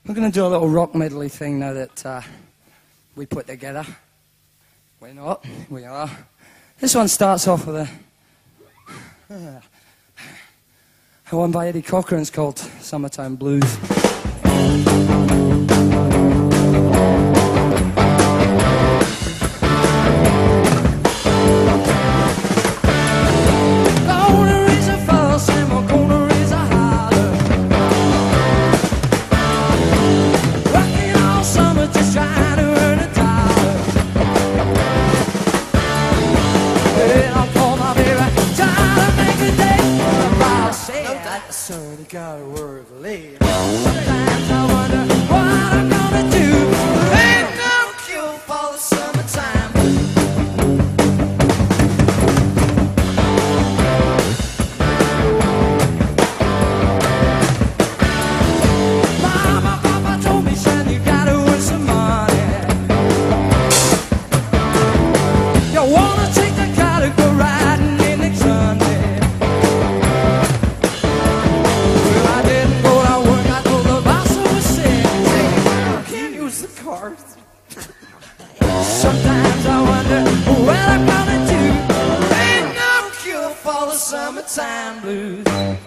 We're going to do a little rock medley thing now that we put together. We're not, we are. This one starts off with a one by Eddie Cochran. It's called Summertime Blues. Certainly gotta work late. Sometimes I wonder what I'm gonna do. Ain't no cure for the summertime. Mama, Papa told me, son, you gotta earn some money. You wanna take the car to go riding in next Sunday. Sometimes I wonder what I'm gonna do. Ain't no cure for the summertime blues.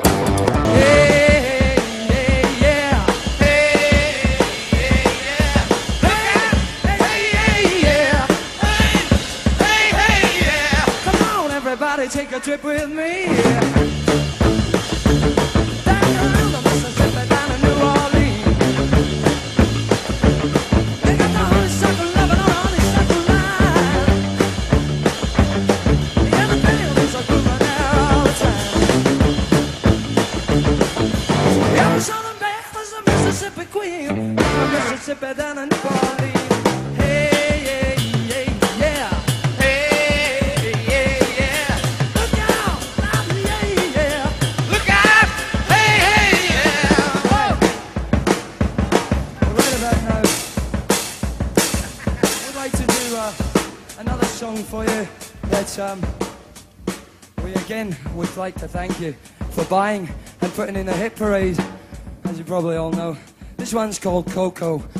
Hey, hey, yeah. Hey, hey, yeah. Hey, hey, yeah. Hey, hey, yeah. Come on, everybody, take a trip with me. Down around the Mississippi, down to New Orleans. They got the honeysuckle loving on honeysuckle line. The elevators are grooving there all the time. Every southern belle is a Mississippi queen. Down the Mississippi, down to New Orleans. Hey, yeah, yeah, yeah. Hey, yeah, yeah. Look out, yeah, yeah. Look out. Hey, hey, yeah. Whoa. Right about now, we'd like to do another song for you that we again would like to thank you for buying and putting in a hit parade, as you probably all know. This one's called Coco.